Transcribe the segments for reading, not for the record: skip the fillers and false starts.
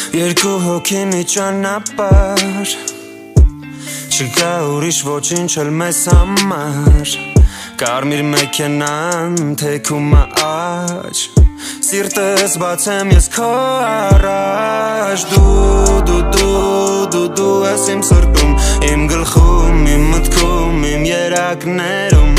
Երկու հոգի մի ճանապարհ Չկա ուրիշ ոչինչ էլ մեզ համար Կարմիր մեքենան թեքում է աջ Սիրտս բացեմ ես քո առաջ Դու ես իմ սրտում Իմ գլխում, իմ մտքում, իմ երակներում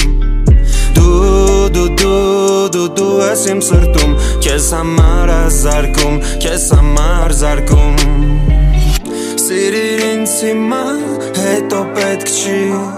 Դու ես իմ սրտում Քեզ համար ազարկում, քեզ համար զարկում Սիրիր ինձ հիմա, հետո պետք չի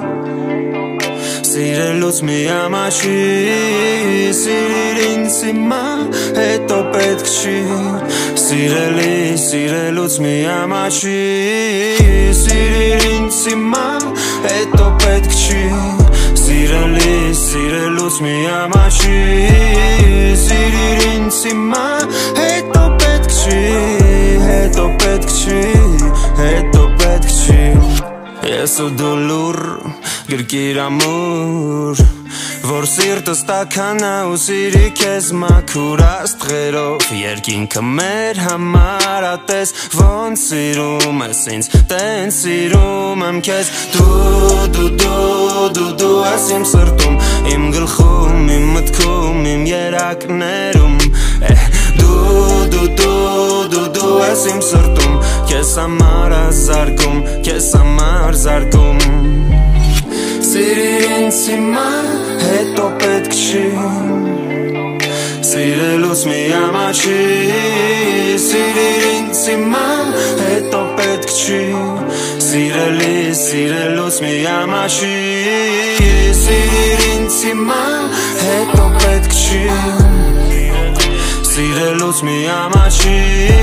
Սիրելուց մի ամաչի Սիրիր ինձ հիմա, հետո պետք չի Սիրելի, սիրելուց մի ամաչի Սիրիր ինձ հիմա, հետո պետք չի Սիրելի, սիրելուց մի ամաչի Սիրիր ինձ հիմա, հետո պետք չի Հետո պետք չի, հետո պետք չի Ես ու դու լուր, գրկիր ամուր Որ սիրտս տաքանա ու սիրի քեզ մաքուր աստղերով Երկինքը մեր համար ատես ոնց սիրում ես ինձ Տենց սիրում եմ քեզ Դու ես իմ սրտում Իմ գլխում, իմ մտքում, իմ երակներում Դու ես իմ սրտում Քեզ համար ազարկում, քեզ համար զարկում Սիրիր ինձ հիմա, հետո պետք չի Սիրելուց մի ամաչի Սիրիր ինձ հիմա, հետո պետք չի Սիրելի, սիրելուց մի ամաչի Սիրիր ինձ հիմա, հետո պետք չի Սիրելուց մի ամաչի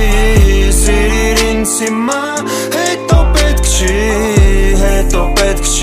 Սիրիր ինձ հիմա, հետո պետք չի Հետո պետք չի